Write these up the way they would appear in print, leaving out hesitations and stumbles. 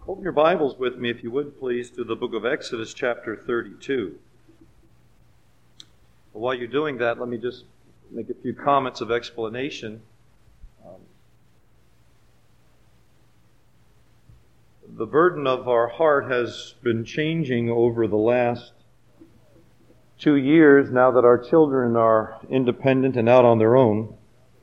Open your Bibles with me, if you would, please, to the book of Exodus, chapter 32. While you're doing that, let me just make a few comments of explanation. The burden of our heart has been changing over the last 2 years, now that our children are independent and out on their own.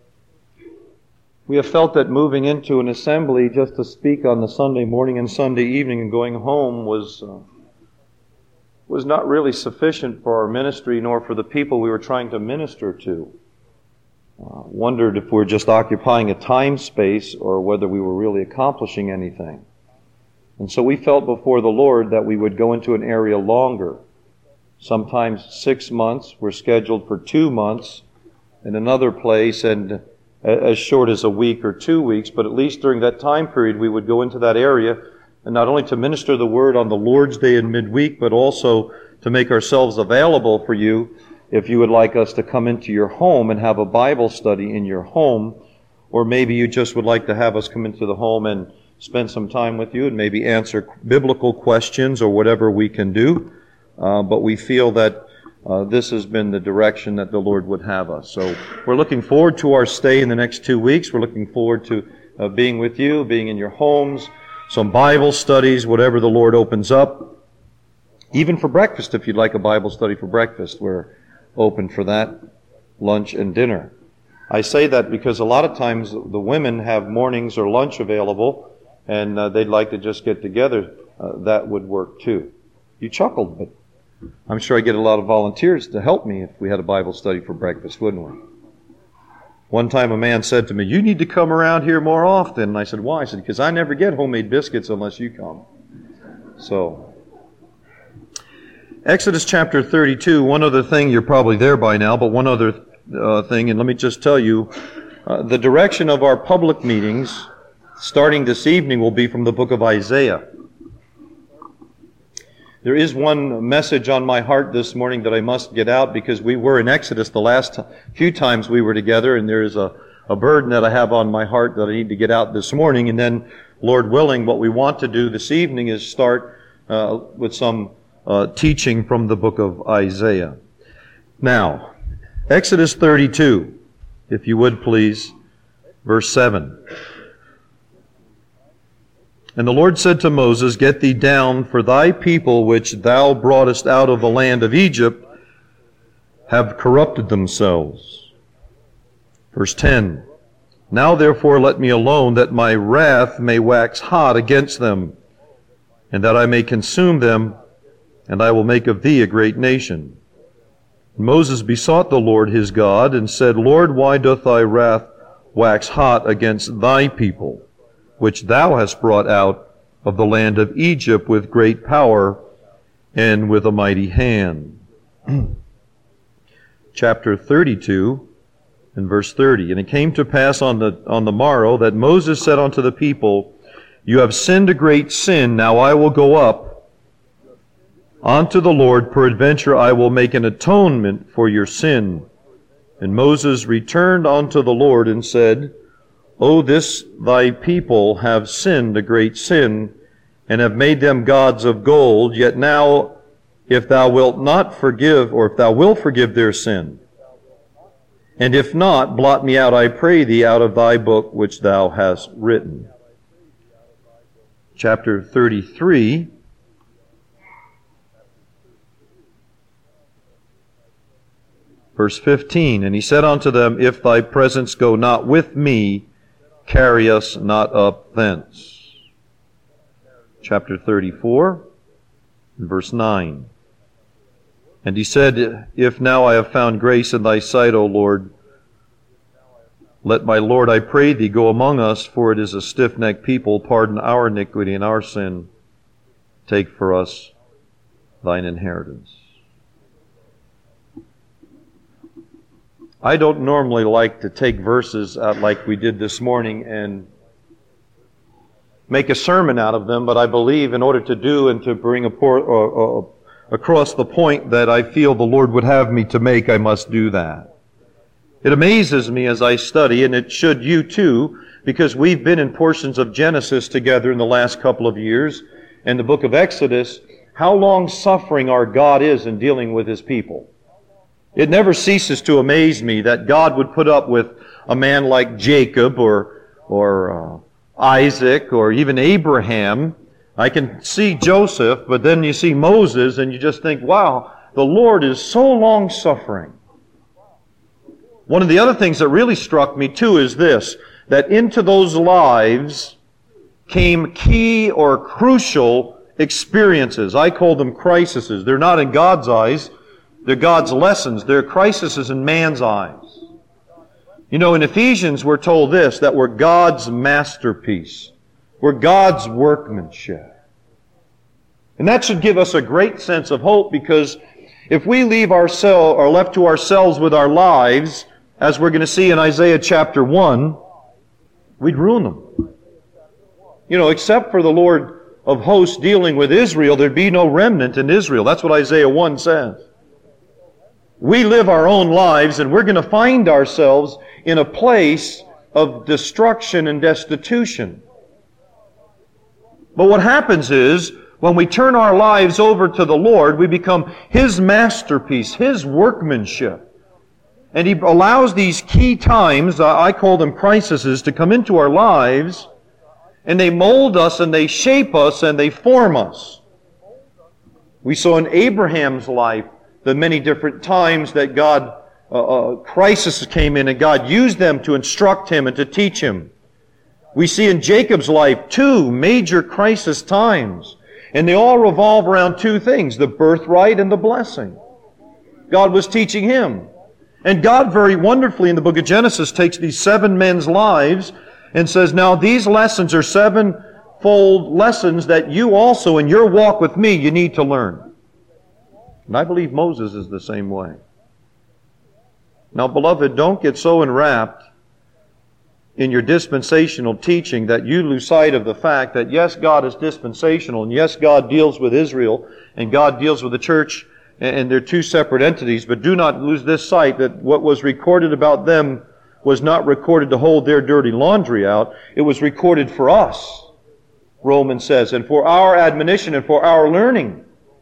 We have felt that moving into an assembly just to speak on the Sunday morning and Sunday evening and going home was not really sufficient for our ministry nor for the people we were trying to minister to. Wondered if we were just occupying a time space or whether we were really accomplishing anything. And so we felt before the Lord that we would go into an area longer. Sometimes 6 months. We're scheduled for 2 months in another place, and as short as a week or 2 weeks, but at least during that time period we would go into that area, and not only to minister the Word on the Lord's Day and midweek, but also to make ourselves available for you if you would like us to come into your home and have a Bible study in your home, or maybe you just would like to have us come into the home and spend some time with you and maybe answer biblical questions or whatever we can do. But we feel that this has been the direction that the Lord would have us. So we're looking forward to our stay in the next 2 weeks. We're looking forward to being with you, being in your homes, some Bible studies, whatever the Lord opens up. Even for breakfast, if you'd like a Bible study for breakfast, we're open for that, lunch and dinner. I say that because a lot of times the women have mornings or lunch available, and they'd like to just get together. That would work too. You chuckled, but I'm sure I'd get a lot of volunteers to help me if we had a Bible study for breakfast, wouldn't we? One time a man said to me, "You need to come around here more often." And I said, "Why?" I said, "Because I never get homemade biscuits unless you come." So, Exodus chapter 32, one other thing, you're probably there by now, but one other thing, and let me just tell you, the direction of our public meetings starting this evening will be from the book of Isaiah. There is one message on my heart this morning that I must get out because we were in Exodus the last few times we were together, and there is a burden that I have on my heart that I need to get out this morning. And then, Lord willing, what we want to do this evening is start with some teaching from the book of Isaiah. Now, Exodus 32, if you would please, verse 7. And the Lord said to Moses, "Get thee down, for thy people which thou broughtest out of the land of Egypt have corrupted themselves." Verse 10. "Now therefore let me alone, that my wrath may wax hot against them, and that I may consume them, and I will make of thee a great nation." And Moses besought the Lord his God, and said, "Lord, why doth thy wrath wax hot against thy people, which thou hast brought out of the land of Egypt with great power and with a mighty hand?" Chapter 32 and verse 30. "And it came to pass on the morrow that Moses said unto the people, You have sinned a great sin, now I will go up unto the Lord, peradventure I will make an atonement for your sin. And Moses returned unto the Lord and said, O this thy people have sinned a great sin, and have made them gods of gold. Yet now, if thou wilt not forgive, or if thou wilt forgive their sin, and if not, blot me out, I pray thee, out of thy book which thou hast written." Chapter 33, verse 15. "And he said unto them, If thy presence go not with me, carry us not up thence." Chapter 34, verse 9. "And he said, If now I have found grace in thy sight, O Lord, let my Lord, I pray thee, go among us, for it is a stiff-necked people. Pardon our iniquity and our sin. Take for us thine inheritance." I don't normally like to take verses out like we did this morning and make a sermon out of them, but I believe in order to do and to bring across the point that I feel the Lord would have me to make, I must do that. It amazes me as I study, and it should you too, because we've been in portions of Genesis together in the last couple of years and the book of Exodus, how long-suffering our God is in dealing with His people. It never ceases to amaze me that God would put up with a man like Jacob or Isaac or even Abraham. I can see Joseph, but then you see Moses and you just think, wow, the Lord is so long-suffering. One of the other things that really struck me too is this, that into those lives came key or crucial experiences. I call them crises. They're not in God's eyes. They're God's lessons. They're crises in man's eyes. You know, in Ephesians we're told this, that we're God's masterpiece. We're God's workmanship. And that should give us a great sense of hope, because if we leave ourselves or left to ourselves with our lives, as we're going to see in Isaiah chapter 1, we'd ruin them. You know, except for the Lord of hosts dealing with Israel, there'd be no remnant in Israel. That's what Isaiah 1 says. We live our own lives, and we're going to find ourselves in a place of destruction and destitution. But what happens is, when we turn our lives over to the Lord, we become His masterpiece, His workmanship. And He allows these key times, I call them crises, to come into our lives, and they mold us, and they shape us, and they form us. We saw in Abraham's life the many different times that God, crises came in, and God used them to instruct him and to teach him. We see in Jacob's life 2 major crisis times, and they all revolve around 2 things, the birthright and the blessing. God was teaching him. And God very wonderfully in the book of Genesis takes these 7 men's lives and says, now these lessons are 7-fold lessons that you also in your walk with me you need to learn. And I believe Moses is the same way. Now, beloved, don't get so enwrapped in your dispensational teaching that you lose sight of the fact that yes, God is dispensational, and yes, God deals with Israel, and God deals with the church, and they're 2 separate entities, but do not lose this sight that what was recorded about them was not recorded to hold their dirty laundry out. It was recorded for us, Romans says, and for our admonition and for our learning.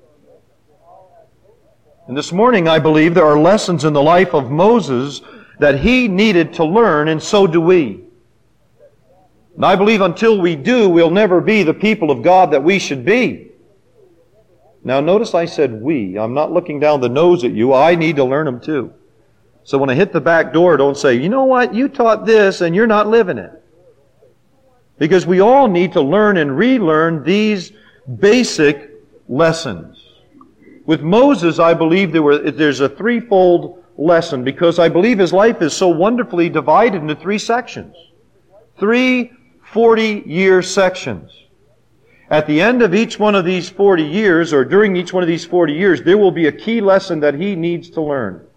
And this morning, I believe there are lessons in the life of Moses that he needed to learn, and so do we. And I believe until we do, we'll never be the people of God that we should be. Now, notice I said we. I'm not looking down the nose at you. I need to learn them too. So when I hit the back door, don't say, you know what, you taught this and you're not living it. Because we all need to learn and relearn these basic lessons. With Moses, I believe there's a 3-fold lesson, because I believe his life is so wonderfully divided into 3 sections. 3 40-year sections. At the end of each one of these 40 years, or during each one of these 40 years, there will be a key lesson that he needs to learn.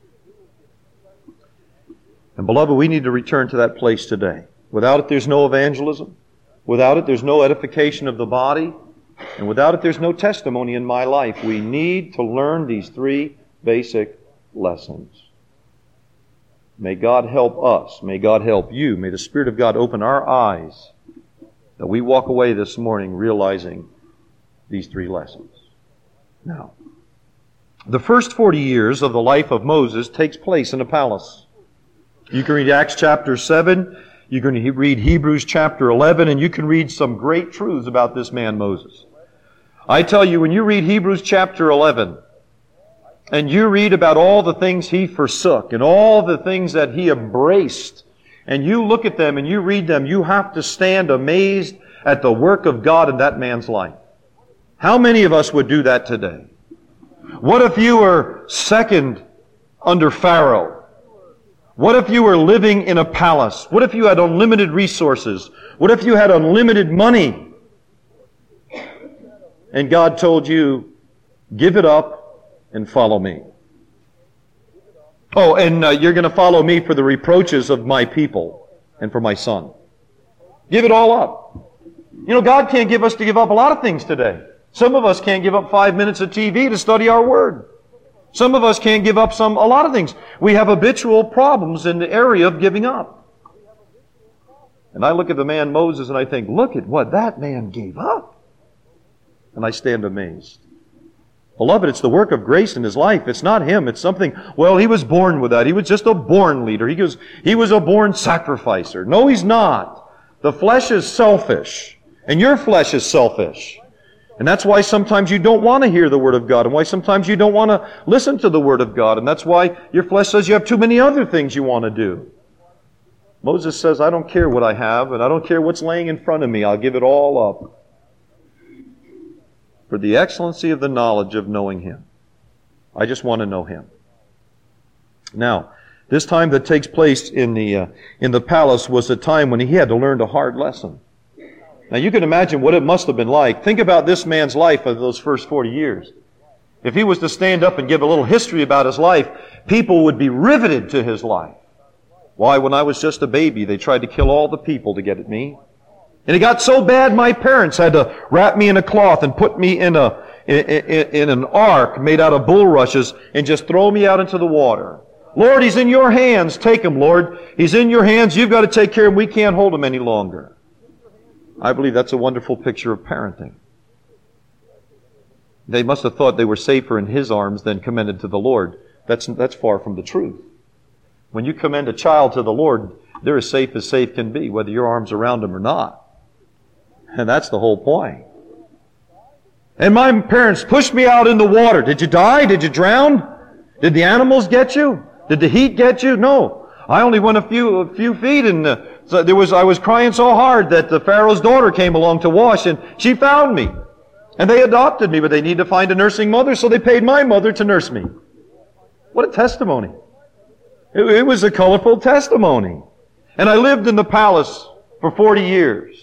And beloved, we need to return to that place today. Without it, there's no evangelism. Without it, there's no edification of the body. And without it, there's no testimony in my life. We need to learn these 3 basic lessons. May God help us. May God help you. May the Spirit of God open our eyes that we walk away this morning realizing these 3 lessons. Now, the first 40 years of the life of Moses takes place in a palace. You can read Acts chapter 7, you can read Hebrews chapter 11, and you can read some great truths about this man Moses. I tell you, when you read Hebrews chapter 11, and you read about all the things he forsook, and all the things that he embraced, and you look at them and you read them, you have to stand amazed at the work of God in that man's life. How many of us would do that today? What if you were second under Pharaoh? What if you were living in a palace? What if you had unlimited resources? What if you had unlimited money? And God told you, give it up and follow me. Oh, and you're going to follow me for the reproaches of my people and for my son. Give it all up. You know, God can't give us to give up a lot of things today. Some of us can't give up 5 minutes of TV to study our Word. Some of us can't give up a lot of things. We have habitual problems in the area of giving up. And I look at the man Moses and I think, look at what that man gave up. And I stand amazed. Beloved, it's the work of grace in his life. It's not him. It's something, well, he was born with that. He was just a born leader. He was a born sacrificer. No, he's not. The flesh is selfish. And your flesh is selfish. And that's why sometimes you don't want to hear the Word of God, and why sometimes you don't want to listen to the Word of God, and that's why your flesh says you have too many other things you want to do. Moses says, I don't care what I have, and I don't care what's laying in front of me. I'll give it all up for the excellency of the knowledge of knowing Him. I just want to know Him. Now, this time that takes place in the palace was a time when he had to learn a hard lesson. Now you can imagine what it must have been like. Think about this man's life of those first 40 years. If he was to stand up and give a little history about his life, people would be riveted to his life. Why, when I was just a baby, they tried to kill all the people to get at me. And it got so bad, my parents had to wrap me in a cloth and put me in an ark made out of bulrushes and just throw me out into the water. Lord, He's in your hands. Take Him, Lord. He's in your hands. You've got to take care of Him. We can't hold Him any longer. I believe that's a wonderful picture of parenting. They must have thought they were safer in His arms than commended to the Lord. That's far from the truth. When you commend a child to the Lord, they're as safe can be, whether your arm's around them or not. And that's the whole point. And my parents pushed me out in the water. Did you die? Did you drown? Did the animals get you? Did the heat get you? No. I only went a few feet, and I was crying so hard that the Pharaoh's daughter came along to wash, and she found me. And they adopted me, but they need to find a nursing mother, so they paid my mother to nurse me. What a testimony. It was a colorful testimony. And I lived in the palace for 40 years.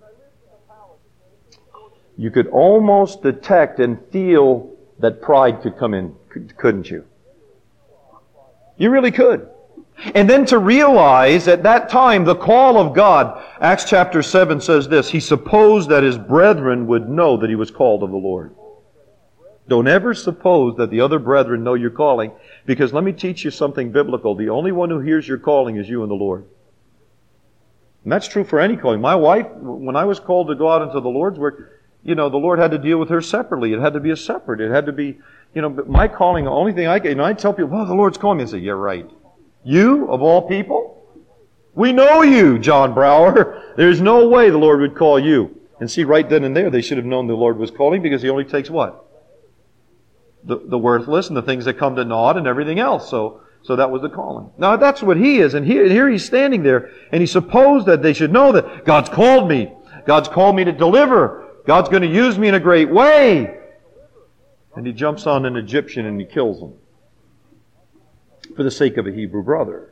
You could almost detect and feel that pride could come in, couldn't you? You really could. And then to realize at that time the call of God, Acts chapter 7 says this, he supposed that his brethren would know that he was called of the Lord. Don't ever suppose that the other brethren know your calling, because let me teach you something biblical. The only one who hears your calling is you and the Lord. And that's true for any calling. My wife, when I was called to go out into the Lord's work, the Lord had to deal with her separately. It had to be separate. It had to be, but my calling, the only thing I tell people, well, the Lord's calling me. I say, yeah, right. You, of all people? We know you, John Brower. There's no way the Lord would call you. And see, right then and there, they should have known the Lord was calling, because He only takes what? The worthless and the things that come to naught and everything else. So that was the calling. Now that's what he is. And here he's standing there, and he supposed that they should know that God's called me. God's called me to deliver. God's going to use me in a great way. And he jumps on an Egyptian and he kills him for the sake of a Hebrew brother.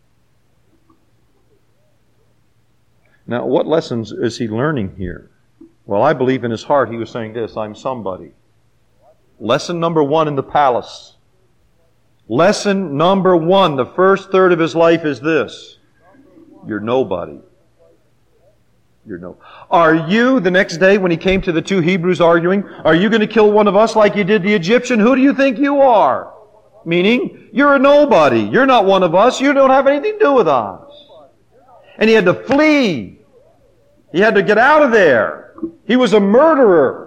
Now, what lessons is he learning here? Well, I believe in his heart he was saying this, I'm somebody. Lesson number 1 in the palace. Lesson number 1, the first third of his life is this. You're nobody. You're no. Are you, the next day when he came to the 2 Hebrews arguing, are you going to kill one of us like you did the Egyptian? Who do you think you are? Meaning, you're a nobody. You're not one of us. You don't have anything to do with us. And he had to flee. He had to get out of there. He was a murderer.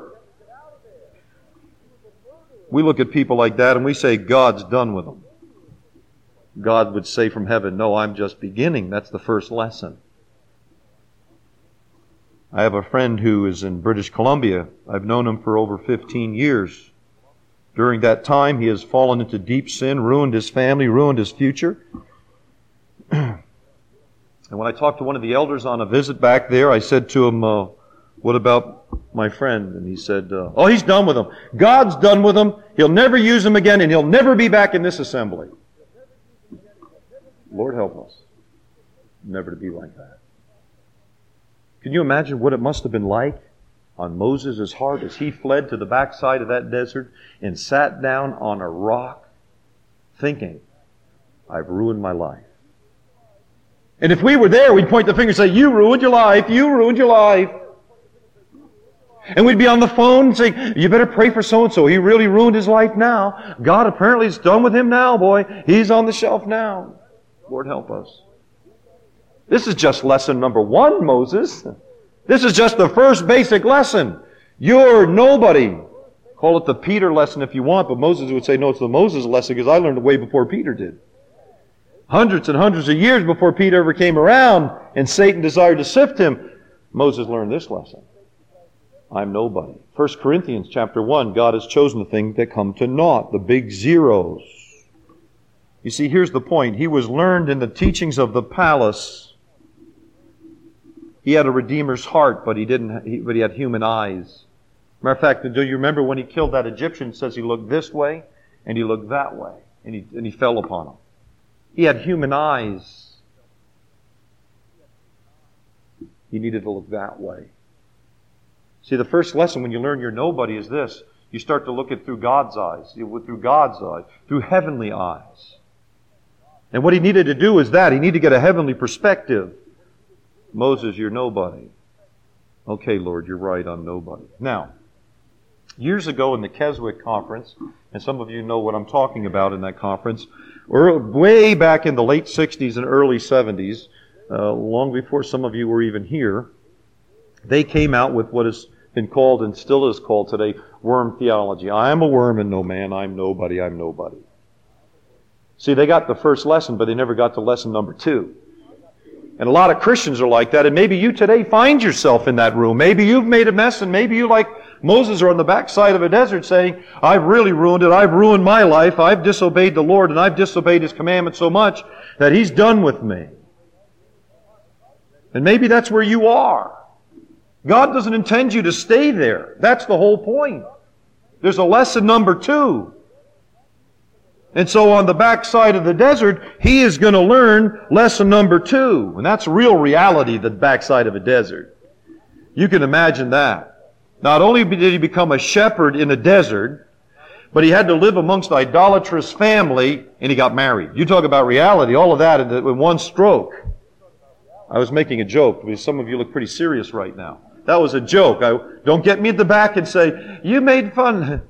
We look at people like that and we say, God's done with them. God would say from heaven, no, I'm just beginning. That's the first lesson. I have a friend who is in British Columbia. I've known him for over 15 years. During that time, he has fallen into deep sin, ruined his family, ruined his future. And when I talked to one of the elders on a visit back there, I said to him, what about my friend? And he said, oh, he's done with him. God's done with him. He'll never use him again, and he'll never be back in this assembly. Lord help us never to be like that. Can you imagine what it must have been like on Moses' heart as he fled to the backside of that desert and sat down on a rock thinking, I've ruined my life. And if we were there, we'd point the finger and say, you ruined your life, you ruined your life. And we'd be on the phone saying, you better pray for so-and-so. He really ruined his life now. God apparently is done with him now, boy. He's on the shelf now. Lord help us. This is just lesson number 1, Moses. This is just the first basic lesson. You're nobody. Call it the Peter lesson if you want, but Moses would say, no, it's the Moses lesson because I learned it way before Peter did. Hundreds and hundreds of years before Peter ever came around and Satan desired to sift him, Moses learned this lesson. I'm nobody. 1 Corinthians chapter 1, God has chosen the things that come to naught, the big zeros. You see, here's the point. He was learned in the teachings of the palace. He had a redeemer's heart, but he had human eyes. Matter of fact, do you remember when he killed that Egyptian? It says he looked this way and he looked that way, and he fell upon him. He had human eyes. He needed to look that way. See, the first lesson when you learn you're nobody is this. You start to look at through God's eyes, through heavenly eyes. And what he needed to do is that. He needed to get a heavenly perspective. Moses, you're nobody. Okay, Lord, you're right, I'm nobody. Now, years ago in the Keswick conference, and some of you know what I'm talking about in that conference, way back in the late 60s and early 70s, long before some of you were even here, they came out with what has been called and still is called today worm theology. I am a worm and no man, I'm nobody, I'm nobody. See, they got the first lesson, but they never got to lesson number 2. And a lot of Christians are like that, and maybe you today find yourself in that room. Maybe you've made a mess, and maybe you, like Moses, are on the backside of a desert saying, I've really ruined it, I've ruined my life, I've disobeyed the Lord, and I've disobeyed His commandments so much that He's done with me. And maybe that's where you are. God doesn't intend you to stay there. That's the whole point. There's a lesson number 2. And so on the backside of the desert, he is going to learn lesson number 2. And that's real reality, the backside of a desert. You can imagine that. Not only did he become a shepherd in a desert, but he had to live amongst idolatrous family, and he got married. You talk about reality, all of that in one stroke. I was making a joke, because some of you look pretty serious right now. That was a joke. Don't get me at the back and say, you made fun.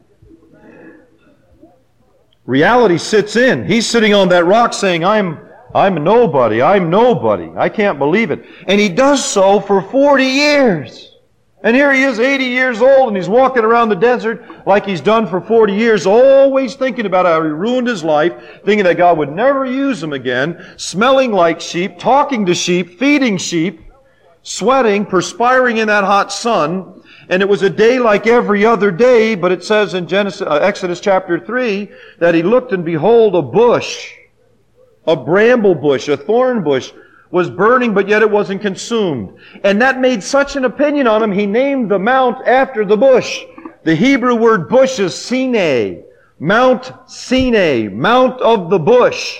Reality sits in. He's sitting on that rock saying, I'm nobody, I'm nobody. I can't believe it. And he does so for 40 years. And here he is, 80 years old, and he's walking around the desert like he's done for 40 years, always thinking about how he ruined his life, thinking that God would never use him again, smelling like sheep, talking to sheep, feeding sheep, sweating, perspiring in that hot sun. And it was a day like every other day, but it says in Exodus chapter 3 that he looked and behold a bush, a bramble bush, a thorn bush, was burning, but yet it wasn't consumed. And that made such an opinion on him, he named the mount after the bush. The Hebrew word bush is Sinai. Mount Sinai, Mount of the bush.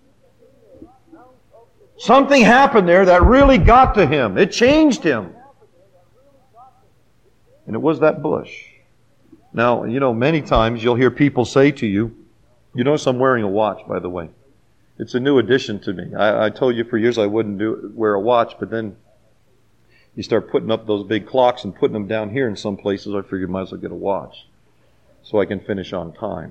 Something happened there that really got to him. It changed him. And it was that bush. Now, many times you'll hear people say to you, you notice I'm wearing a watch, by the way. It's a new addition to me. I told you for years I wouldn't wear a watch, but then you start putting up those big clocks and putting them down here in some places. I figured I might as well get a watch so I can finish on time.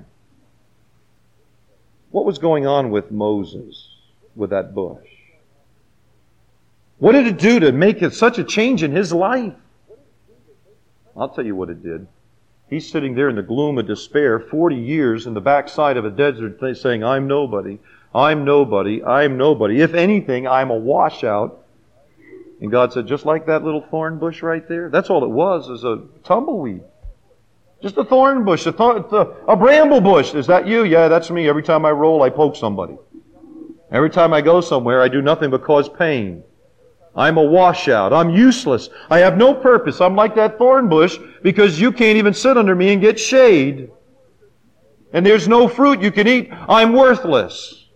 What was going on with Moses with that bush? What did it do to make it such a change in his life? I'll tell you what it did. He's sitting there in the gloom of despair, 40 years in the backside of a desert saying, I'm nobody, I'm nobody, I'm nobody. If anything, I'm a washout. And God said, just like that little thorn bush right there, that's all it was a tumbleweed. Just a thorn bush, a bramble bush. Is that you? Yeah, that's me. Every time I roll, I poke somebody. Every time I go somewhere, I do nothing but cause pain. I'm a washout. I'm useless. I have no purpose. I'm like that thorn bush because you can't even sit under me and get shade. And there's no fruit you can eat. I'm worthless.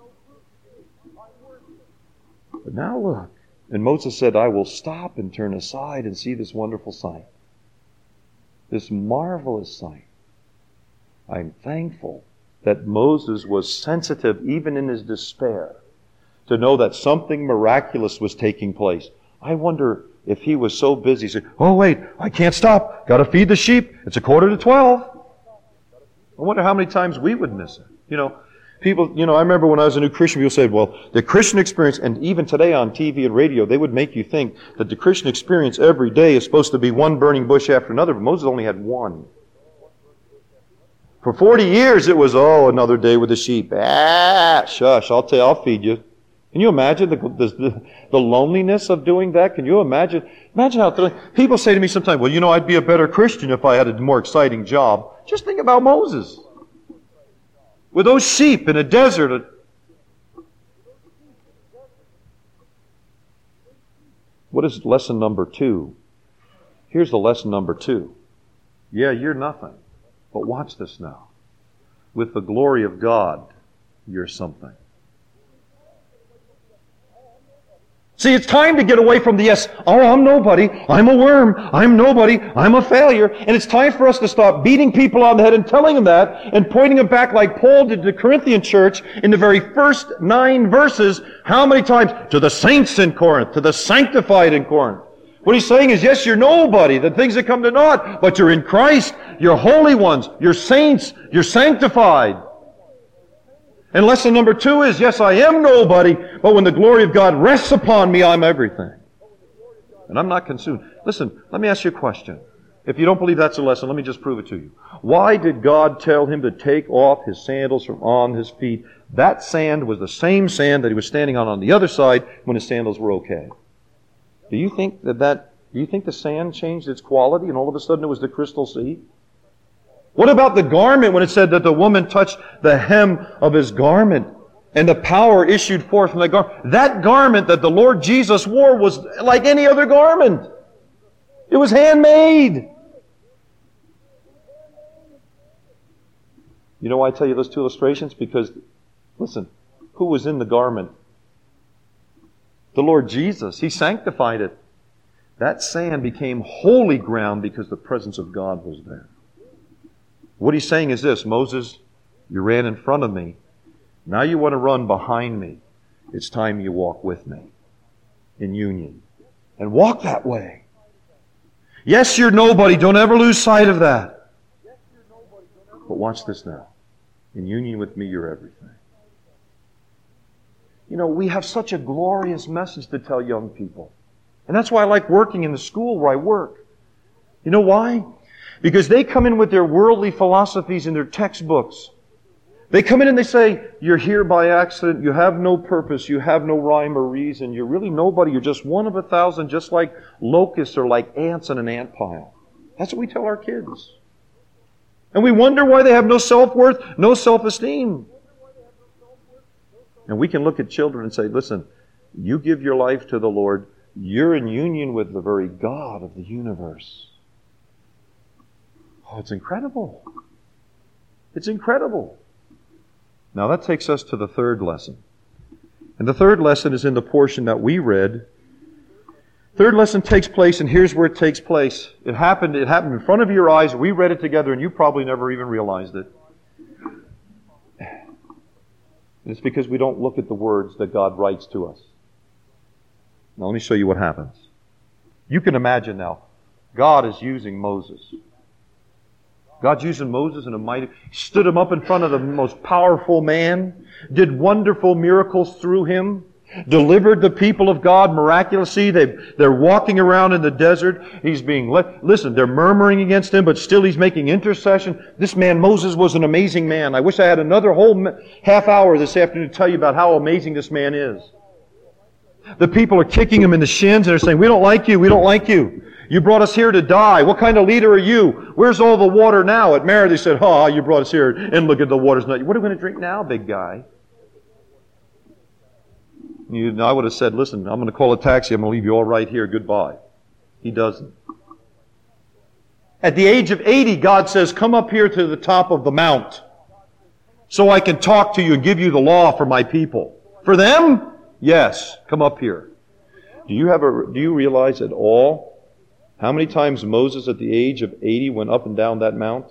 But now look. And Moses said, I will stop and turn aside and see this wonderful sight. This marvelous sight. I'm thankful that Moses was sensitive even in his despair to know that something miraculous was taking place. I wonder if he was so busy, saying, oh wait, I can't stop. Got to feed the sheep. It's 11:45. I wonder how many times we would miss it. People, I remember when I was a new Christian, people said, well, the Christian experience, and even today on TV and radio, they would make you think that the Christian experience every day is supposed to be one burning bush after another, but Moses only had one. For 40 years it was, another day with the sheep. Shush, I'll feed you. Can you imagine the loneliness of doing that? Can you imagine? Imagine how thrilling. People say to me sometimes, well, I'd be a better Christian if I had a more exciting job. Just think about Moses. With those sheep in a desert. What is lesson number 2? Here's the lesson number 2. Yeah, you're nothing. But watch this now. With the glory of God, you're something. See, it's time to get away from the I'm nobody, I'm a worm, I'm nobody, I'm a failure. And it's time for us to stop beating people on the head and telling them that and pointing them back like Paul did to the Corinthian church in the very first 9 verses. How many times? To the saints in Corinth, to the sanctified in Corinth. What he's saying is, yes, you're nobody, the things that come to naught, but you're in Christ, you're holy ones, you're saints, you're sanctified. And lesson number 2 is, yes, I am nobody, but when the glory of God rests upon me, I'm everything. And I'm not consumed. Listen, let me ask you a question. If you don't believe that's a lesson, let me just prove it to you. Why did God tell him to take off his sandals from on his feet? That sand was the same sand that he was standing on the other side when his sandals were okay. Do you think do you think the sand changed its quality and all of a sudden it was the crystal sea? What about the garment when it said that the woman touched the hem of his garment and the power issued forth from the garment? That garment that the Lord Jesus wore was like any other garment. It was handmade. You know why I tell you those 2 illustrations? Because, listen, who was in the garment? The Lord Jesus. He sanctified it. That sand became holy ground because the presence of God was there. What he's saying is this: Moses, you ran in front of me. Now you want to run behind me. It's time you walk with me in union. And walk that way. Yes, you're nobody. Don't ever lose sight of that. But watch this now. In union with me, you're everything. We have such a glorious message to tell young people. And that's why I like working in the school where I work. You know why? Because they come in with their worldly philosophies and their textbooks. They come in and they say, you're here by accident, you have no purpose, you have no rhyme or reason, you're really nobody, you're just one of 1,000, just like locusts or like ants in an ant pile. That's what we tell our kids. And we wonder why they have no self-worth, no self-esteem. And we can look at children and say, listen, you give your life to the Lord, you're in union with the very God of the universe. Oh, it's incredible. It's incredible. Now that takes us to the 3rd lesson. And the 3rd lesson is in the portion that we read. 3rd lesson takes place, and here's where it takes place. It happened in front of your eyes. We read it together, and you probably never even realized it. And it's because we don't look at the words that God writes to us. Now let me show you what happens. You can imagine now, God is using Moses. God's using Moses in a mighty... stood him up in front of the most powerful man, did wonderful miracles through him, delivered the people of God miraculously. They're walking around in the desert. He's being... Listen, they're murmuring against him, but still he's making intercession. This man, Moses, was an amazing man. I wish I had another whole half hour this afternoon to tell you about how amazing this man is. The people are kicking him in the shins and they're saying, we don't like you, we don't like you. You brought us here to die. What kind of leader are you? Where's all the water now? At Meribah they said, you brought us here and look at the water's not. What are we going to drink now, big guy? I would have said, listen, I'm going to call a taxi. I'm going to leave you all right here. Goodbye. He doesn't. At the age of 80, God says, come up here to the top of the mount so I can talk to you and give you the law for my people. For them? Yes. Come up here. Do you realize at all how many times Moses at the age of 80 went up and down that mount?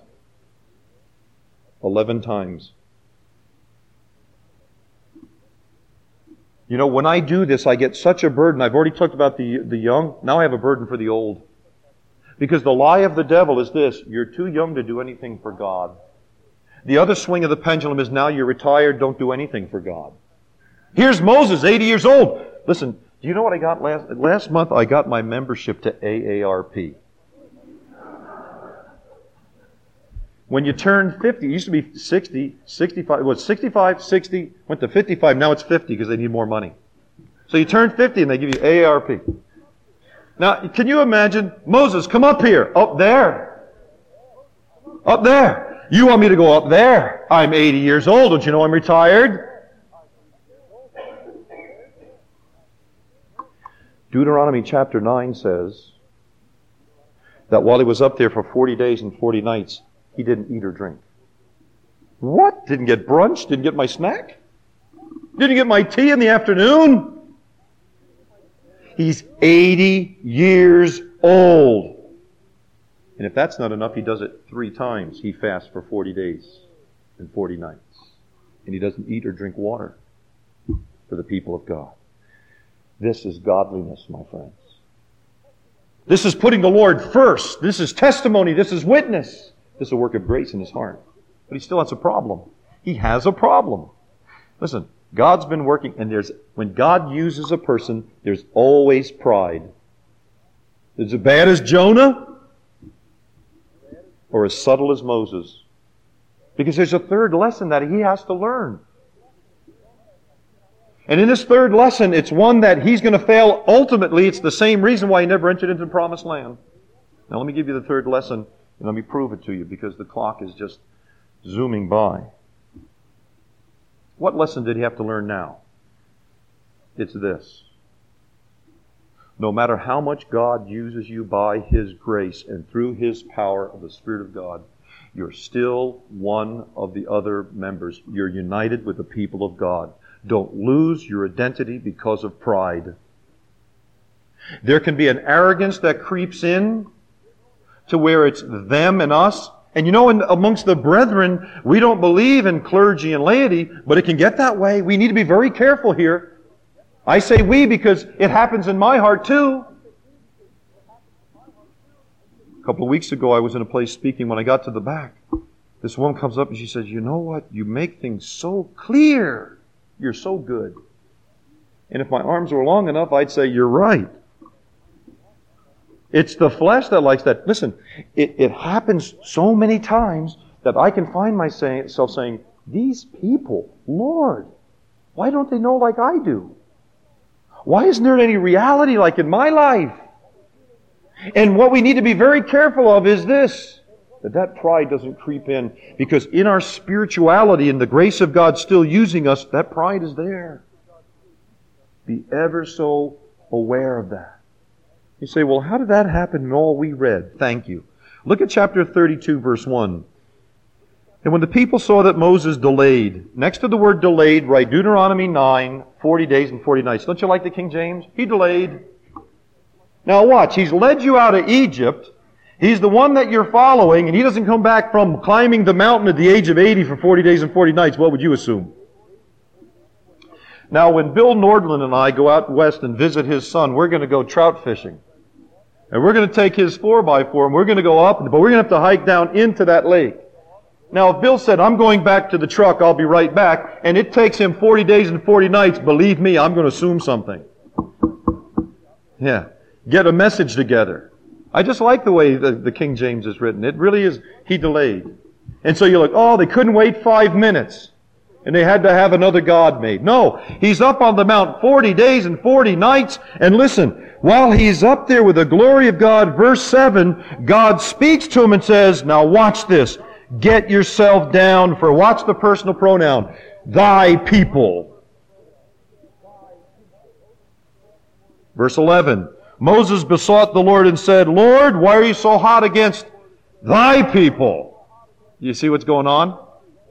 11 times. When I do this, I get such a burden. I've already talked about the young. Now I have a burden for the old. Because the lie of the devil is this: you're too young to do anything for God. The other swing of the pendulum is now you're retired, don't do anything for God. Here's Moses, 80 years old. Listen, do you know what I got last month? I got my membership to AARP. When you turn 50, it used to be 60, 65, it was 65, 60, went to 55, now it's 50 because they need more money. So you turn 50 and they give you AARP. Now, can you imagine, Moses, come up here, up there. Up there. You want me to go up there? I'm 80 years old, don't you know I'm retired? Deuteronomy chapter 9 says that while he was up there for 40 days and 40 nights, he didn't eat or drink. What? Didn't get brunch? Didn't get my snack? Didn't get my tea in the afternoon? He's 80 years old. And if that's not enough, he does it 3 times. He fasts for 40 days and 40 nights. And he doesn't eat or drink water for the people of God. This is godliness, my friends. This is putting the Lord first. This is testimony. This is witness. This is a work of grace in his heart. But he still has a problem. He has a problem. Listen, God's been working, and when God uses a person, there's always pride. Is it bad as Jonah? Or as subtle as Moses? Because there's a third lesson that he has to learn. And in this third lesson, it's one that he's going to fail ultimately. It's the same reason why he never entered into the promised land. Now let me give you the third lesson, and let me prove it to you, because the clock is just zooming by. What lesson did he have to learn now? It's this. No matter how much God uses you by His grace and through His power of the Spirit of God, you're still one of the other members. You're united with the people of God. Don't lose your identity because of pride. There can be an arrogance that creeps in to where it's them and us. And you know, amongst the brethren, we don't believe in clergy and laity, but it can get that way. We need to be very careful here. I say we because it happens in my heart too. A couple of weeks ago, I was in a place speaking. When I got to the back, this woman comes up and she says, "You know what? You make things so clear. You're so good." And if my arms were long enough, I'd say, "You're right." It's the flesh that likes that. Listen, it happens so many times that I can find myself saying, "These people, Lord, why don't they know like I do? Why isn't there any reality like in my life?" And what we need to be very careful of is this, that pride doesn't creep in. Because in our spirituality and the grace of God still using us, that pride is there. Be ever so aware of that. You say, well, how did that happen in all we read? Thank you. Look at chapter 32, verse 1. And when the people saw that Moses delayed, next to the word delayed, write Deuteronomy 9, 40 days and 40 nights. Don't you like the King James? He delayed. Now watch, He's led you out of Egypt. He's the one that you're following, and He doesn't come back from climbing the mountain at the age of 80 for 40 days and 40 nights. What would you assume? Now, when Bill Nordland and I go out west and visit his son, we're going to go trout fishing. And we're going to take his 4x4 and we're going to go up, but we're going to have to hike down into that lake. Now, if Bill said, "I'm going back to the truck, I'll be right back," and it takes him 40 days and 40 nights, believe me, I'm going to assume something. Yeah. Get a message together. I just like the way the King James is written. It really is, He delayed. And so you're like, oh, they couldn't wait 5 minutes. And they had to have another god made. No, He's up on the mount 40 days and 40 nights. And listen, while He's up there with the glory of God, verse 7, God speaks to him and says, now watch this. Get yourself down for, watch the personal pronoun, thy people. Verse 11, Moses besought the Lord and said, Lord, why are you so hot against thy people? You see what's going on?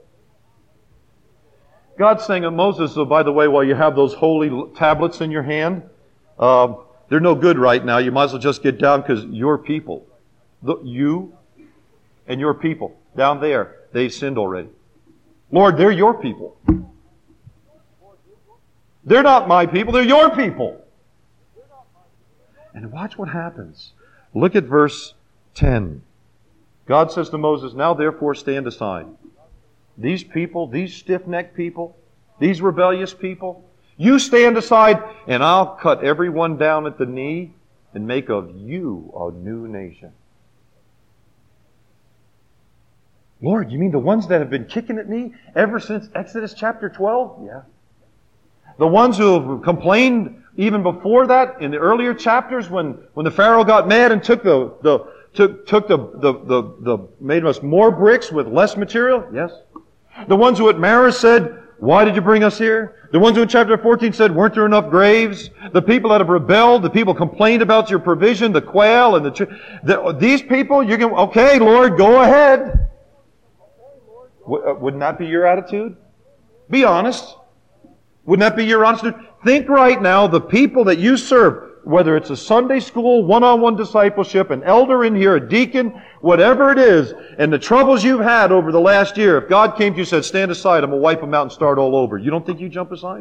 God's saying to Moses, so by the way, while you have those holy tablets in your hand, they're no good right now. You might as well just get down because your people, you and your people, down there, they've sinned already. Lord, they're your people. They're not my people, they're your people. And watch what happens. Look at verse 10. God says to Moses, now therefore stand aside. these people, these stiff-necked people, these rebellious people, you stand aside and I'll cut everyone down at the knee and make of you a new nation. Lord, you mean the ones that have been kicking at me ever since Exodus chapter 12? Yeah. The ones who have complained even before that in the earlier chapters when the Pharaoh got mad and took made us more bricks with less material? Yes. The ones who at Marah said, why did you bring us here? The ones who in chapter 14 said, weren't there enough graves? The people that have rebelled, the people complained about your provision, the quail and these people, you can, okay, Lord, go ahead. Wouldn't that be your attitude? Be honest. Wouldn't that be your honest attitude? Think right now, the people that you serve, whether it's a Sunday school, one-on-one discipleship, an elder in here, a deacon, whatever it is, and the troubles you've had over the last year, if God came to you and said, stand aside, I'm going to wipe them out and start all over, you don't think you jump aside?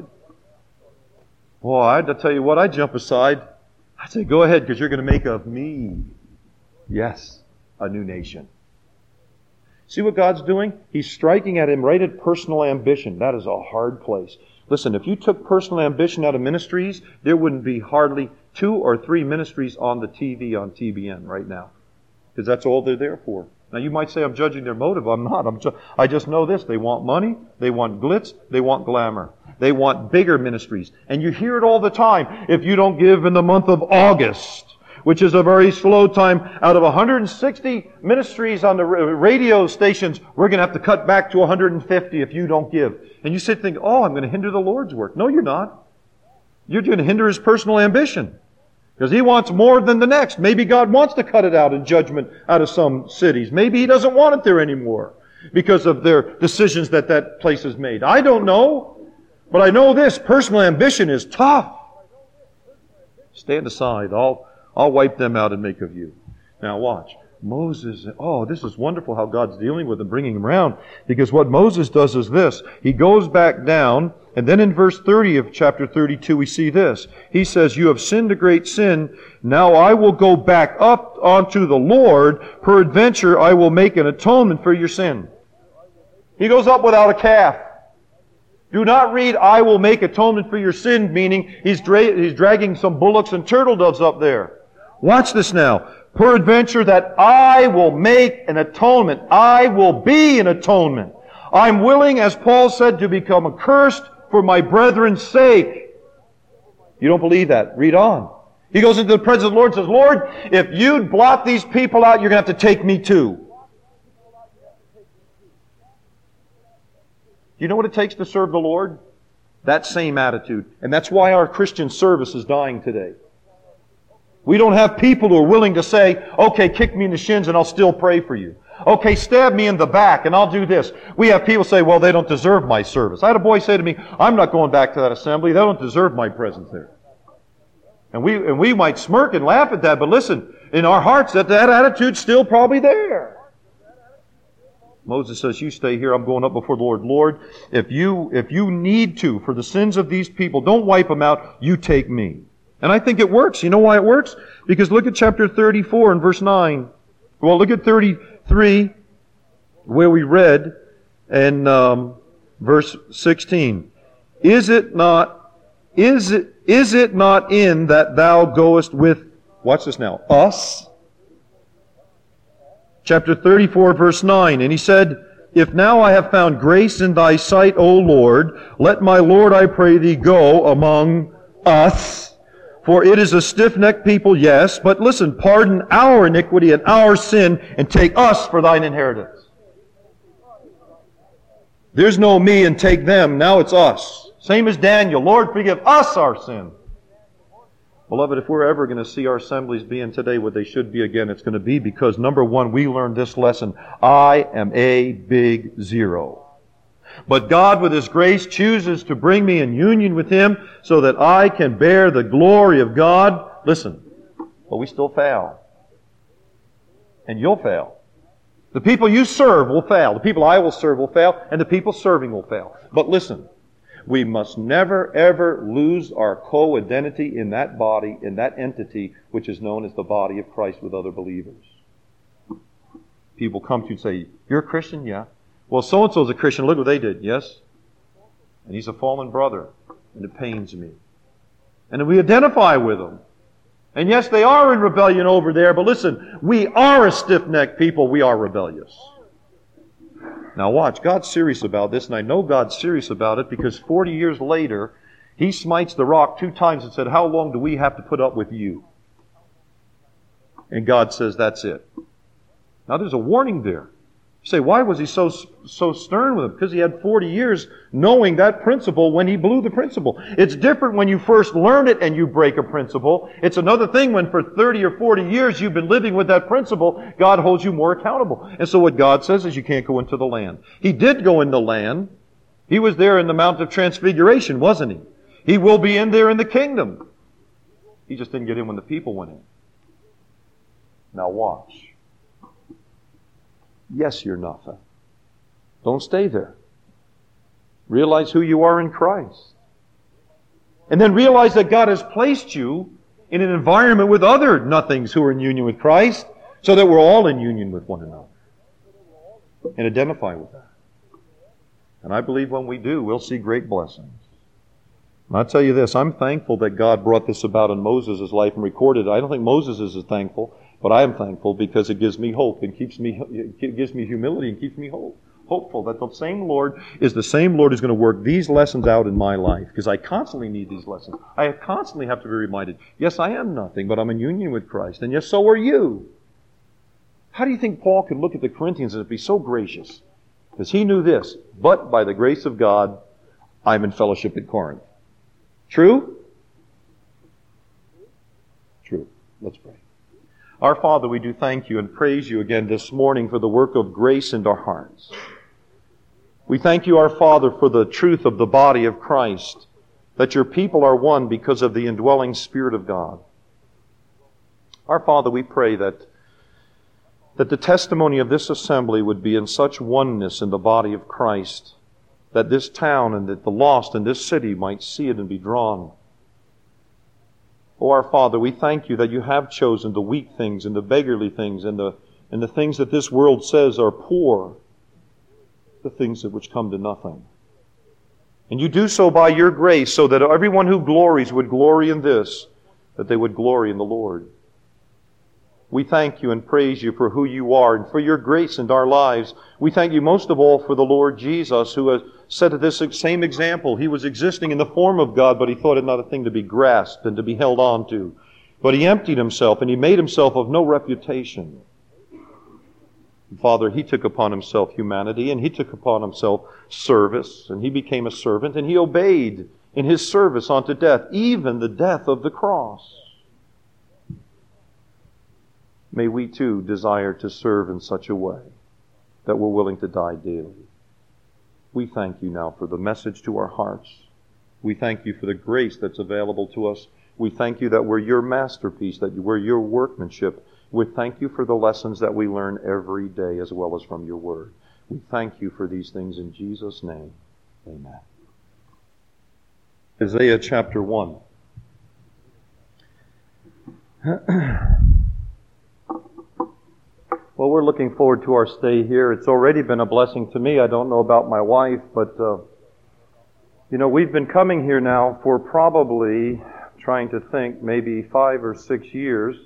Well, I'd tell you what, I'd jump aside. I'd say, go ahead, because you're going to make of me, yes, a new nation. See what God's doing? He's striking at him right at personal ambition. That is a hard place. Listen, if you took personal ambition out of ministries, there wouldn't be hardly 2 or 3 ministries on the TV on TBN right now. Because that's all they're there for. Now you might say I'm judging their motive. I'm not. I just know this. They want money. They want glitz. They want glamour. They want bigger ministries. And you hear it all the time. If you don't give in the month of August, which is a very slow time, out of 160 ministries on the radio stations, we're going to have to cut back to 150 if you don't give. And you sit thinking, oh, I'm going to hinder the Lord's work. No, you're not. You're going to hinder His personal ambition. Because He wants more than the next. Maybe God wants to cut it out in judgment out of some cities. Maybe He doesn't want it there anymore because of their decisions that place has made. I don't know. But I know this, personal ambition is tough. Stand aside. I'll wipe them out and make of you. Now watch. Moses, this is wonderful how God's dealing with him, bringing him around. Because what Moses does is this. He goes back down, and then in verse 30 of chapter 32 we see this. He says, you have sinned a great sin. Now I will go back up unto the Lord. Peradventure I will make an atonement for your sin. He goes up without a calf. Do not read, I will make atonement for your sin, meaning he's dragging some bullocks and turtle doves up there. Watch this now. Peradventure that I will make an atonement. I will be an atonement. I'm willing, as Paul said, to become accursed for my brethren's sake. You don't believe that? Read on. He goes into the presence of the Lord and says, Lord, if you'd blot these people out, you're going to have to take me too. Do you know what it takes to serve the Lord? That same attitude. And that's why our Christian service is dying today. We don't have people who are willing to say, okay, kick me in the shins and I'll still pray for you. Okay, stab me in the back and I'll do this. We have people say, well, they don't deserve my service. I had a boy say to me, I'm not going back to that assembly. They don't deserve my presence there. And we might smirk and laugh at that, but listen, in our hearts, that attitude's still probably there. Moses says, you stay here, I'm going up before the Lord. Lord, if you need to, for the sins of these people, don't wipe them out, you take me. And I think it works. You know why it works? Because look at chapter 34 and verse 9. Well, look at 33, where we read, and verse 16. Is it not in that thou goest with, watch this now, us? Chapter 34, verse 9. And he said, if now I have found grace in thy sight, O Lord, let my Lord, I pray thee, go among us. For it is a stiff-necked people, yes, but listen, pardon our iniquity and our sin, and take us for thine inheritance. There's no me and take them, now it's us. Same as Daniel, Lord, forgive us our sin. Beloved, if we're ever going to see our assemblies being today what they should be again, it's going to be because, number one, we learned this lesson. I am a big zero. But God, with His grace, chooses to bring me in union with Him so that I can bear the glory of God. Listen, but we still fail. And you'll fail. The people you serve will fail. The people I will serve will fail. And the people serving will fail. But listen, we must never, ever lose our co-identity in that body, in that entity, which is known as the body of Christ with other believers. People come to you and say, you're a Christian? Yeah. Well, so-and-so's a Christian. Look what they did. Yes? And he's a fallen brother. And it pains me. And we identify with them. And yes, they are in rebellion over there. But listen, we are a stiff-necked people. We are rebellious. Now watch. God's serious about this. And I know God's serious about it because 40 years later, He smites the rock 2 times and said, how long do we have to put up with you? And God says, that's it. Now there's a warning there. You say, why was He so stern with him? Because he had 40 years knowing that principle when he blew the principle. It's different when you first learn it and you break a principle. It's another thing when for 30 or 40 years you've been living with that principle, God holds you more accountable. And so what God says is you can't go into the land. He did go in the land. He was there in the Mount of Transfiguration, wasn't He? He will be in there in the kingdom. He just didn't get in when the people went in. Now watch. Yes, you're nothing. Don't stay there. Realize who you are in Christ. And then realize that God has placed you in an environment with other nothings who are in union with Christ, so that we're all in union with one another. And identify with that. And I believe when we do, we'll see great blessings. And I'll tell you this, I'm thankful that God brought this about in Moses' life and recorded it. I don't think Moses is as thankful, but I am thankful because it gives me hope and it gives me humility and keeps me hopeful that the same Lord is the same Lord who's going to work these lessons out in my life, because I constantly need these lessons. I constantly have to be reminded, yes, I am nothing, but I'm in union with Christ, and yes, so are you. How do you think Paul could look at the Corinthians and be so gracious? Because he knew this, but by the grace of God, I'm in fellowship at Corinth. True? True. Let's pray. Our Father, we do thank You and praise You again this morning for the work of grace in our hearts. We thank You, our Father, for the truth of the body of Christ, that Your people are one because of the indwelling Spirit of God. Our Father, we pray that the testimony of this assembly would be in such oneness in the body of Christ that this town and that the lost in this city might see it and be drawn. Oh, our Father, we thank You that You have chosen the weak things and the beggarly things and the things that this world says are poor, the things that which come to nothing. And You do so by Your grace, so that everyone who glories would glory in this, that they would glory in the Lord. We thank You and praise You for who You are and for Your grace in our lives. We thank You most of all for the Lord Jesus, who has set this same example. He was existing in the form of God, but He thought it not a thing to be grasped and to be held on to. But He emptied Himself, and He made Himself of no reputation. Father, He took upon Himself humanity, and He took upon Himself service, and He became a servant, and He obeyed in His service unto death, even the death of the cross. May we too desire to serve in such a way that we're willing to die daily. We thank You now for the message to our hearts. We thank You for the grace that's available to us. We thank You that we're Your masterpiece, that we're Your workmanship. We thank You for the lessons that we learn every day as well as from Your Word. We thank You for these things in Jesus' name. Amen. Isaiah chapter 1. Well, we're looking forward to our stay here. It's already been a blessing to me. I don't know about my wife, but, we've been coming here now for probably, trying to think, maybe 5 or 6 years.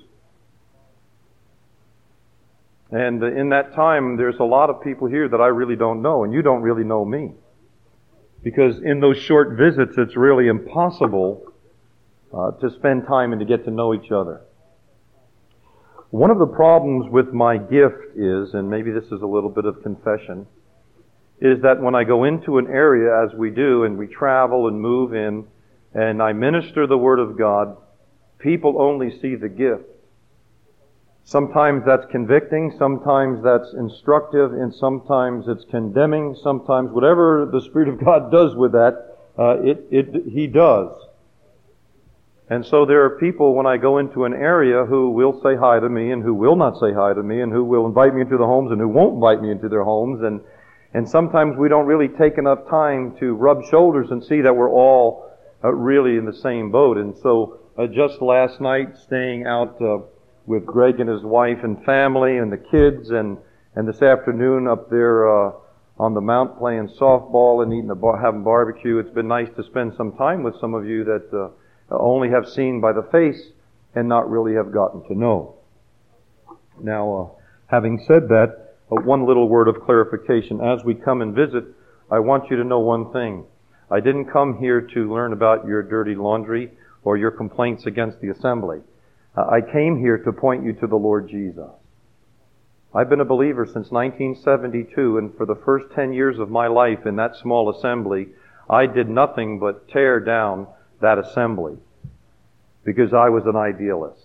And in that time, there's a lot of people here that I really don't know, and you don't really know me. Because in those short visits, it's really impossible to spend time and to get to know each other. One of the problems with my gift is, and maybe this is a little bit of confession, is that when I go into an area, as we do, and we travel and move in, and I minister the Word of God, people only see the gift. Sometimes that's convicting, sometimes that's instructive, and sometimes it's condemning, sometimes whatever the Spirit of God does with that, He does. And so there are people when I go into an area who will say hi to me and who will not say hi to me and who will invite me into the homes and who won't invite me into their homes. And sometimes we don't really take enough time to rub shoulders and see that we're all really in the same boat. And so just last night, staying out with Greg and his wife and family and the kids, and this afternoon up there on the mount playing softball and having barbecue. It's been nice to spend some time with some of you that only have seen by the face and not really have gotten to know. Now, having said that, one little word of clarification. As we come and visit, I want you to know one thing. I didn't come here to learn about your dirty laundry or your complaints against the assembly. I came here to point you to the Lord Jesus. I've been a believer since 1972, and for the first 10 years of my life in that small assembly, I did nothing but tear down that assembly because I was an idealist.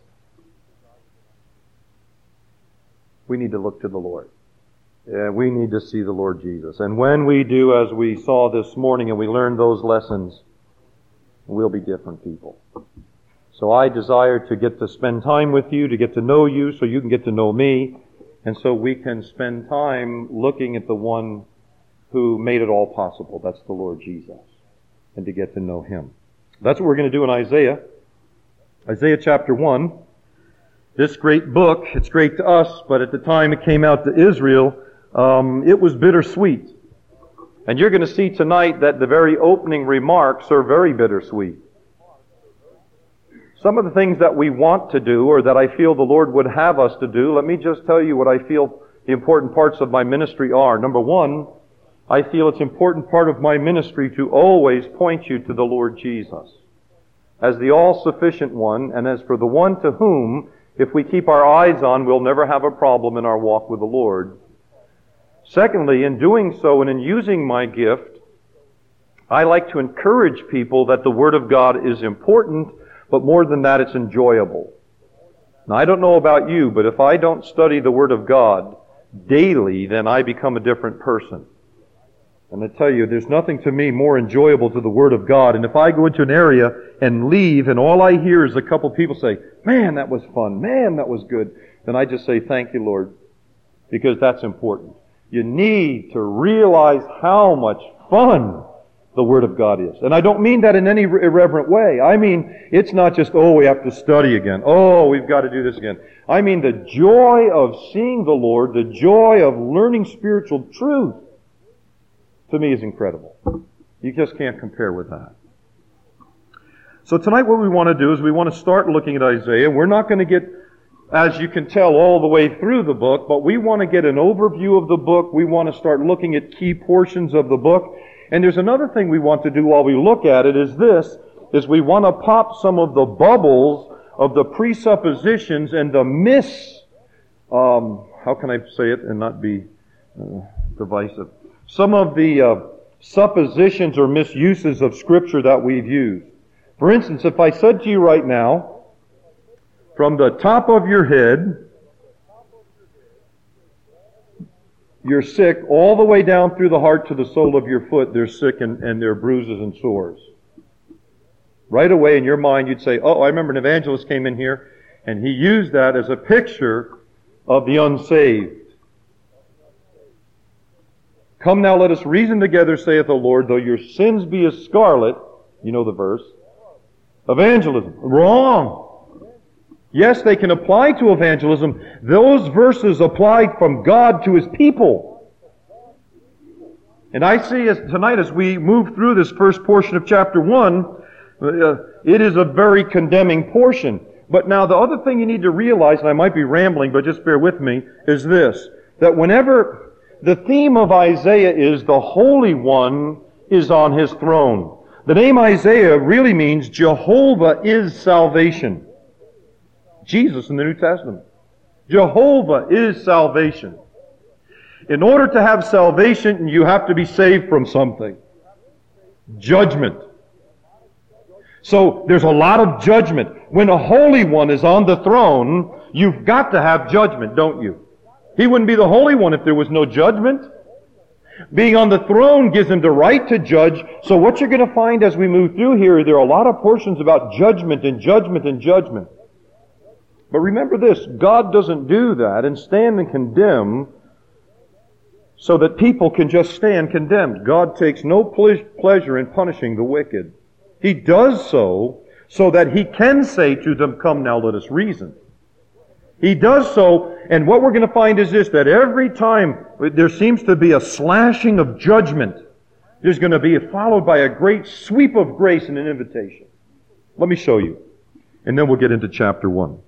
We need to look to the Lord. We need to see the Lord Jesus. And when we do, as we saw this morning, and we learned those lessons, we'll be different people. So I desire to get to spend time with you, to get to know you, so you can get to know me, and so we can spend time looking at the one who made it all possible. That's the Lord Jesus. And to get to know Him. That's what we're going to do in Isaiah. Isaiah chapter 1. This great book, it's great to us, but at the time it came out to Israel, it was bittersweet. And you're going to see tonight that the very opening remarks are very bittersweet. Some of the things that we want to do, or that I feel the Lord would have us to do, let me just tell you what I feel the important parts of my ministry are. Number one, I feel it's an important part of my ministry to always point you to the Lord Jesus as the all-sufficient one, and as for the one to whom, if we keep our eyes on, we'll never have a problem in our walk with the Lord. Secondly, in doing so and in using my gift, I like to encourage people that the Word of God is important, but more than that, it's enjoyable. Now, I don't know about you, but if I don't study the Word of God daily, then I become a different person. And I tell you, there's nothing to me more enjoyable to the Word of God. And if I go into an area and leave, and all I hear is a couple people say, "Man, that was fun. Man, that was good," then I just say, "Thank you, Lord," because that's important. You need to realize how much fun the Word of God is. And I don't mean that in any irreverent way. I mean, it's not just, oh, we have to study again. Oh, we've got to do this again. I mean the joy of seeing the Lord, the joy of learning spiritual truth, to me is incredible. You just can't compare with that. So tonight what we want to do is we want to start looking at Isaiah. We're not going to get, as you can tell, all the way through the book, but we want to get an overview of the book. We want to start looking at key portions of the book. And there's another thing we want to do while we look at it is we want to pop some of the bubbles of the presuppositions and the how can I say it and not be divisive? Some of the suppositions or misuses of Scripture that we've used. For instance, if I said to you right now, from the top of your head, you're sick, all the way down through the heart to the sole of your foot, they're sick and they're bruises and sores. Right away in your mind you'd say, oh, I remember an evangelist came in here and he used that as a picture of the unsaved. Come now, let us reason together, saith the Lord, though your sins be as scarlet, you know the verse, evangelism. Wrong. Yes, they can apply to evangelism. Those verses apply from God to His people. And I see tonight as we move through this first portion of chapter 1, it is a very condemning portion. But now the other thing you need to realize, and I might be rambling, but just bear with me, is this, that whenever the theme of Isaiah is the Holy One is on His throne. The name Isaiah really means Jehovah is salvation. Jesus in the New Testament. Jehovah is salvation. In order to have salvation, you have to be saved from something. Judgment. So there's a lot of judgment. When a Holy One is on the throne, you've got to have judgment, don't you? He wouldn't be the Holy One if there was no judgment. Being on the throne gives Him the right to judge. So what you're going to find as we move through here, there are a lot of portions about judgment and judgment and judgment. But remember this, God doesn't do that and stand and condemn so that people can just stand condemned. God takes no pleasure in punishing the wicked. He does so that He can say to them, come now, let us reason. He does so, and what we're going to find is this, that every time there seems to be a slashing of judgment, there's going to be followed by a great sweep of grace and an invitation. Let me show you. And then we'll get into chapter 1.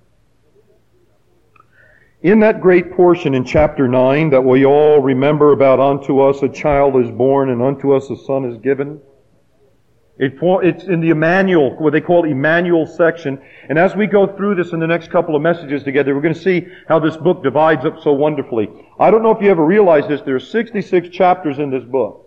In that great portion in chapter 9 that we all remember about, unto us a child is born and unto us a son is given, it's in the Emmanuel, what they call Emmanuel section. And as we go through this in the next couple of messages together, we're going to see how this book divides up so wonderfully. I don't know if you ever realized this, there are 66 chapters in this book.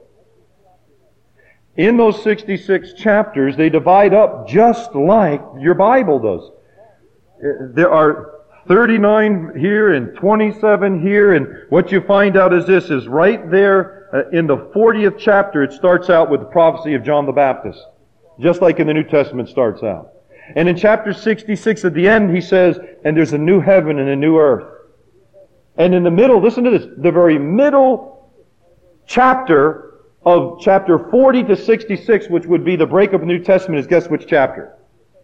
In those 66 chapters, they divide up just like your Bible does. There are 39 here and 27 here, and what you find out is this, is right there in the 40th chapter, it starts out with the prophecy of John the Baptist, just like in the New Testament starts out. And in chapter 66 at the end, he says, and there's a new heaven and a new earth. And in the middle, listen to this, the very middle chapter of chapter 40 to 66, which would be the breakup of the New Testament, is guess which chapter?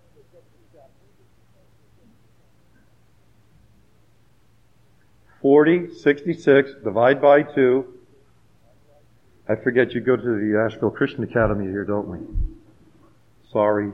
40, 66, divide by 2. I forget, you go to the Asheville Christian Academy here, don't we? Sorry.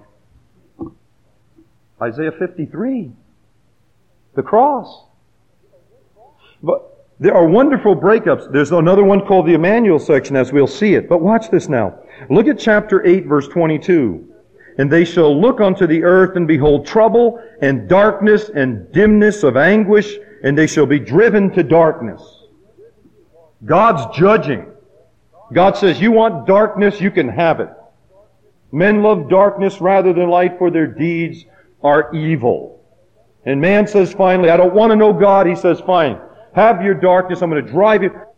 Isaiah 53. The cross. But there are wonderful breakups. There's another one called the Emmanuel section, as we'll see it. But watch this now. Look at chapter 8, verse 22. And they shall look unto the earth and behold trouble and darkness and dimness of anguish, and they shall be driven to darkness. God's judging. God says, you want darkness, you can have it. Men love darkness rather than light, for their deeds are evil. And man says finally, I don't want to know God. He says, fine, have your darkness. I'm going to drive you.